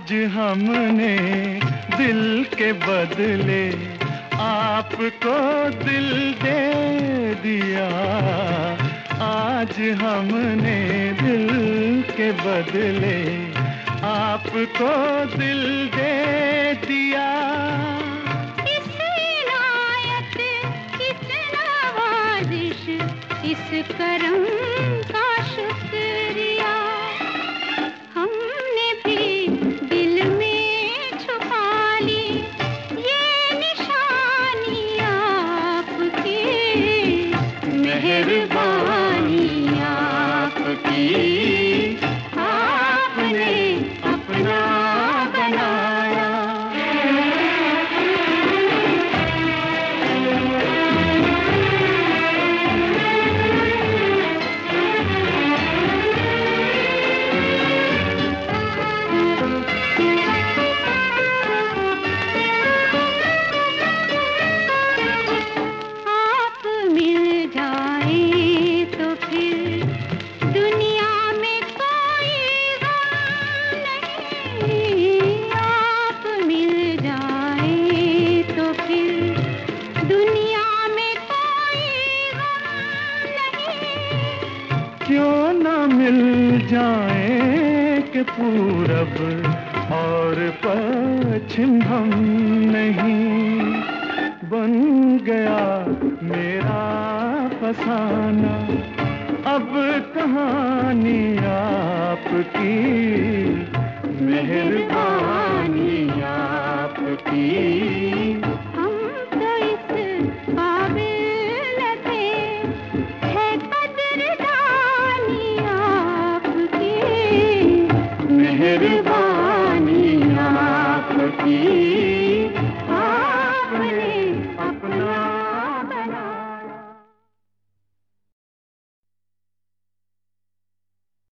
आज हमने दिल के बदले आपको दिल दे दिया। आज हमने दिल के बदले आपको दिल दे दिया। इस इनायत, इस नवाजिश, इस करम का शुक्रिया हमने भी दिल में छुपा ली। ये निशानी आपकी, मेहरबानी आपकी, आपने अपना बनाया। आप मिल जाए तो फिर दुनिया में कोई गम नहीं। आप मिल जाए तो फिर दुनिया में कोई गम नहीं। क्यों न मिल जाए कि पूरब और पश्चिम हम नहीं। बन गया मेरा फसाना अब कहानी आपकी, मेहरबानी आपकी। हम तो इस काबिल थे, है कदरदानी आपकी, मेहरबानी आपकी।